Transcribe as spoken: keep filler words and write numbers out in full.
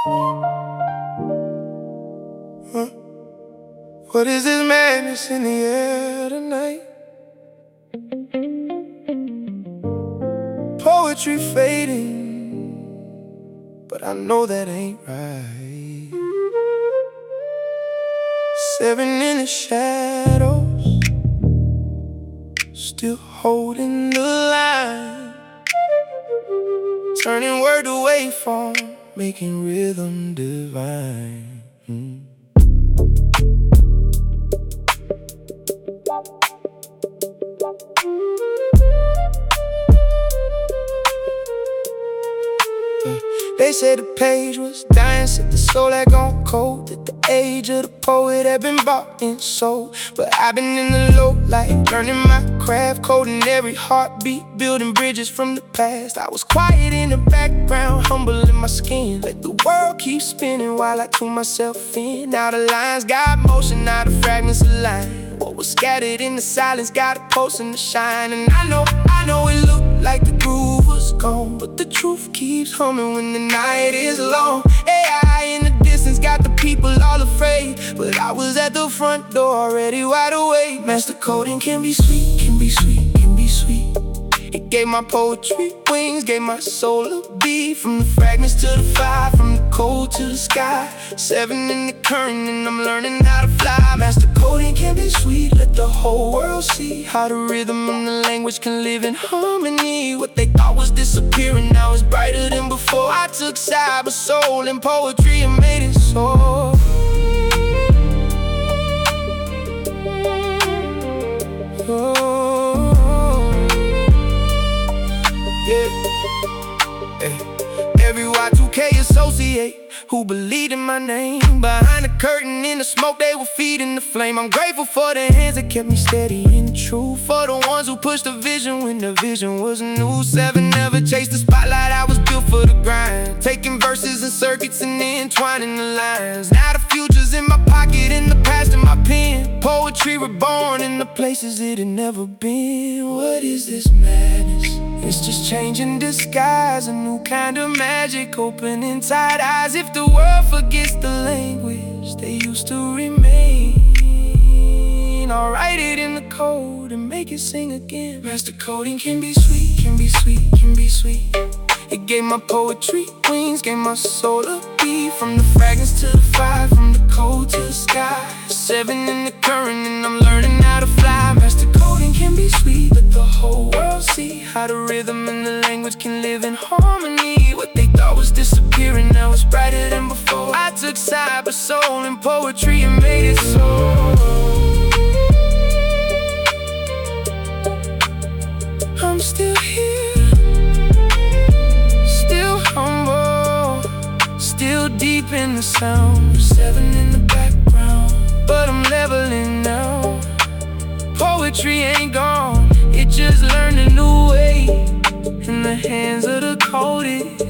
Huh? What is this madness in the air tonight? Poetry fading, but I know that ain't right. Seven in the shadows, still holding the line, turning word to waveform, making rhythm divine. mm. They said the page was dying, set the soul had gone cold, that the age of the poet had been bought and sold. But I've been in the low light, learning my craft, coding every heartbeat, building bridges from the past. I was quiet in the background, humble in my skin, let the world keep spinning while I tune myself in. Now the lines got motion, now the fragments align. What was scattered in the silence got a pulse in the shine. And I know, I know it looked like the groove was gone, but the truth keeps humming when the night is long. A I in the distance got the people all afraid, but I was at the front door already wide awake. Master coding can be sweet, can be sweet, can be sweet. It gave my poetry wings, gave my soul a beat. From the fragments to the fire, from the cold to the sky. Seven in the current and I'm learning how to fly. Master coding can be sweet, let the whole world see how the rhythm and the language can live in harmony. What they thought was disappearing now is brighter than before. I took cyber soul and poetry and made it soar. Oh. Yeah. Hey. Every Y two K associate who believed in my name. Behind the curtain in the smoke they were feeding the flame. I'm grateful for the hands that kept me steady and true, for the ones who pushed the vision when the vision was new. Seven never chased the spotlight, I was built for the grind, taking verses and circuits and entwining the lines. Now the future's in my pocket and the past in my pen. Poetry reborn in the places it had never been. What is this madness? It's just changing disguise, a new kind of magic, opening tight eyes. If the world forgets the language, they used to remain. I'll write it in the code and make it sing again. Master coding can be sweet, can be sweet, can be sweet. It gave my poetry wings, gave my soul a beat. From the fragments to the fire, from the cold to the sky. Seven in the current and I'm learning how to fly. Master coding can be sweet, let the whole world see how the rhythm and the language can live in harmony. What they thought was disappearing now is brighter than before. I took cyber soul and poetry and made it soar. I'm still here, still humble, still deep in the sound. Seven in the background, but I'm leveling now. Poetry ain't gone, it just learned a new way in the hands of the coded.